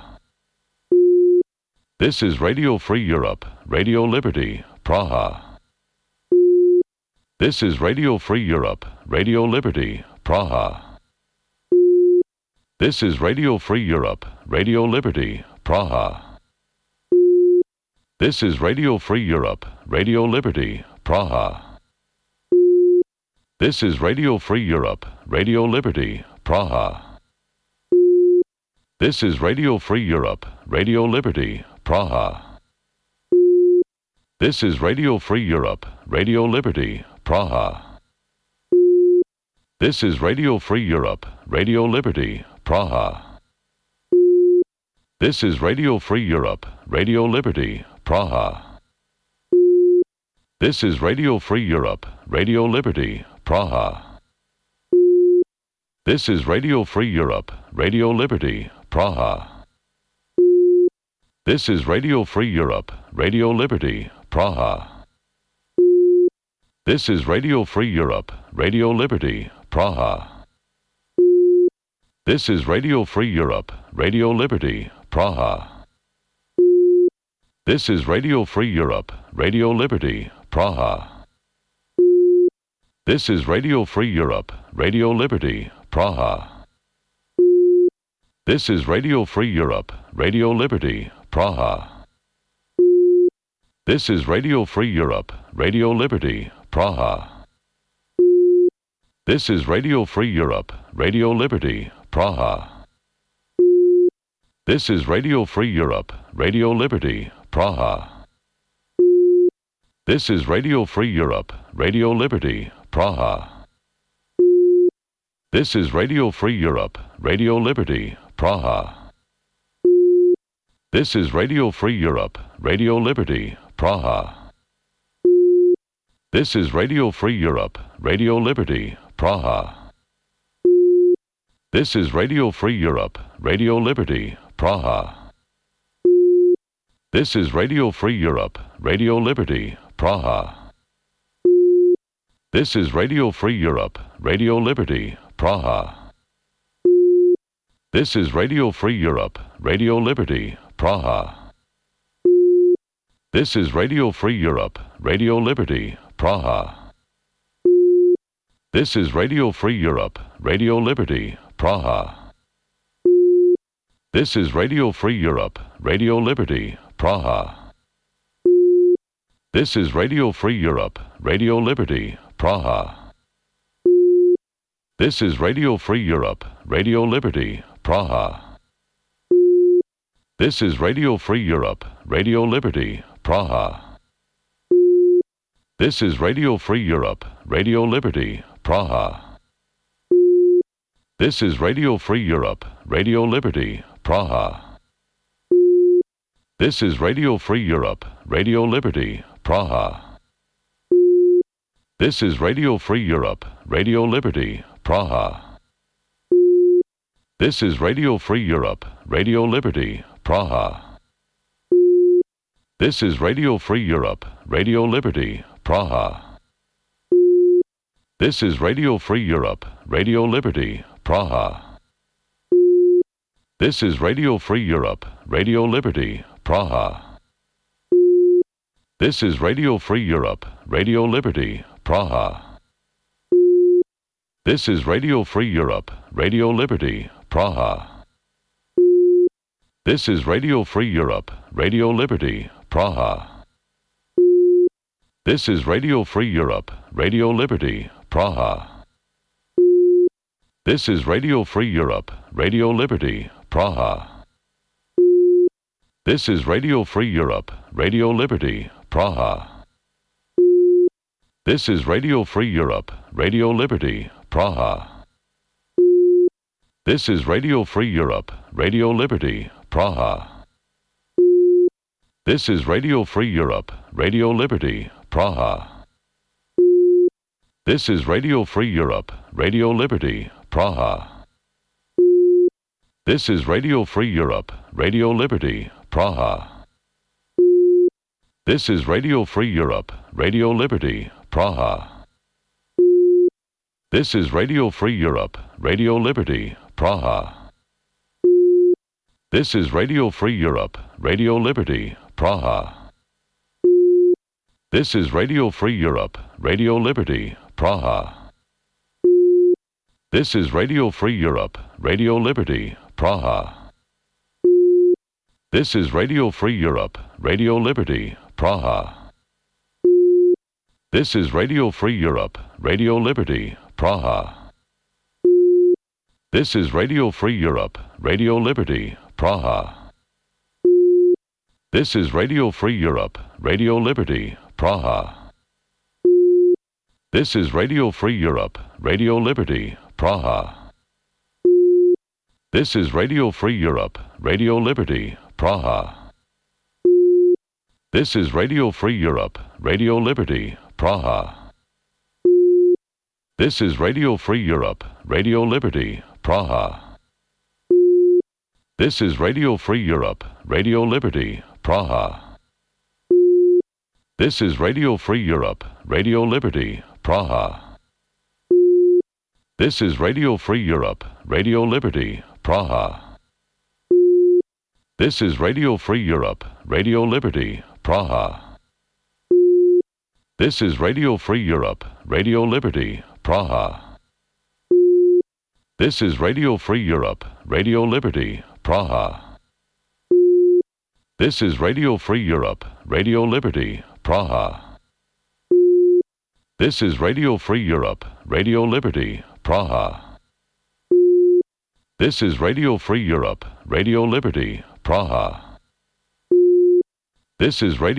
This is Radio Free Europe, Radio Liberty, Praha. This is Radio Free Europe, Radio Liberty, Praha. This is Radio Free Europe, Radio Liberty, Praha. This is Radio Free Europe, Radio Liberty, Praha. This is Radio Free Europe, Radio Liberty, Praha. This is Radio Free Europe, Radio Liberty, Praha. This is Radio Free Europe, Radio Liberty, Praha. This is Radio Free Europe, Radio Liberty, Praha. This is Radio Free Europe, Radio Liberty, Praha. This is Radio Free Europe, Radio Liberty, Praha. This is Radio Free Europe, Radio Liberty, Praha. This is Radio Free Europe, Radio Liberty, Praha. This is Radio Free Europe, Radio Liberty, Praha. This is Radio Free Europe, Radio Liberty, Praha. This is Radio Free Europe, Radio Liberty, Praha. This is Radio Free Europe, Radio Liberty, Praha. This is Radio Free Europe, Radio Liberty, Praha. This is Radio Free Europe, Radio Liberty, Praha. This is Radio Free Europe, Radio Liberty, Praha. This is Radio Free Europe, Radio Liberty, Praha. This is Radio Free Europe, Radio Liberty, Praha. This is Radio Free Europe, Radio Liberty, Praha. This is Radio Free Europe, Radio Liberty, Praha. This is Radio Free Europe, Radio Liberty, Praha. This is Radio Free Europe, Radio Liberty, Praha. This is Radio Free Europe, Radio Liberty, Praha. This is Radio Free Europe, Radio Liberty, Praha. This is Radio Free Europe, Radio Liberty, Praha. This is Radio Free Europe, Radio Liberty, Praha. This is Radio Free Europe, Radio Liberty, Praha. This is Radio Free Europe, Radio Liberty, Praha. This is Radio Free Europe, Radio Liberty, Praha. This is Radio Free Europe, Radio Liberty, Praha. This is Radio Free Europe, Radio Liberty, Praha. This is Radio Free Europe, Radio Liberty, Praha. This is Radio Free Europe, Radio Liberty, Praha. This is Radio Free Europe, Radio Liberty, Praha. This is Radio Free Europe, Radio Liberty, Praha. This is Radio Free Europe, Radio Liberty, Praha. This is Radio Free Europe, Radio Liberty, Praha. This is Radio Free Europe, Radio Liberty, Praha. This is Radio Free Europe, Radio Liberty, Praha. This is Radio Free Europe, Radio Liberty, Praha. This is Radio Free Europe, Radio Liberty, Praha. This is Radio Free Europe, Radio Liberty, Praha. This is Radio Free Europe, Radio Liberty, Praha. This is Radio Free Europe, Radio Liberty, Praha. This is Radio Free Europe, Radio Liberty, Praha. This is Radio Free Europe, Radio Liberty, Praha. This is Radio Free Europe, Radio Liberty, Praha. This is Radio Free Europe, Radio Liberty, Praha. This is Radio Free Europe, Radio Liberty, Praha. This is Radio Free Europe, Radio Liberty, Praha. This is Radio Free Europe, Radio Liberty, Praha. This is Radio Free Europe, Radio Liberty, Praha. This is Radio Free Europe, Radio Liberty, Praha. This is Radio Free Europe, Radio Liberty, Praha. This is Radio Free Europe, Radio Liberty, Praha. This is Radio Free Europe, Radio Liberty, Praha. This is Radio Free Europe, Radio Liberty, Praha. This is Radio Free Europe, Radio Liberty, Praha. This is Radio Free Europe, Radio Liberty, Praha. This is Radio Free Europe, Radio Liberty, Praha. This is Radio Free Europe, Radio Liberty, Praha. This is Radio Free Europe, Radio Liberty, Praha. This is Radio Free Europe, Radio Liberty, Praha. This is Radio Free Europe, Radio Liberty, Praha. This is Radio Free Europe, Radio Liberty, Praha. This is Radio Free Europe, Radio Liberty, Praha. This is Radio Free Europe, Radio Liberty, Praha. This is Radio Free Europe, Radio Liberty, Praha. This is Radio Free Europe, Radio Liberty, Praha. This is Radio Free Europe, Radio Liberty, Praha. This is Radio Free Europe, Radio Liberty, Praha. This is Radio Free Europe, Radio Liberty, Praha. This is Radio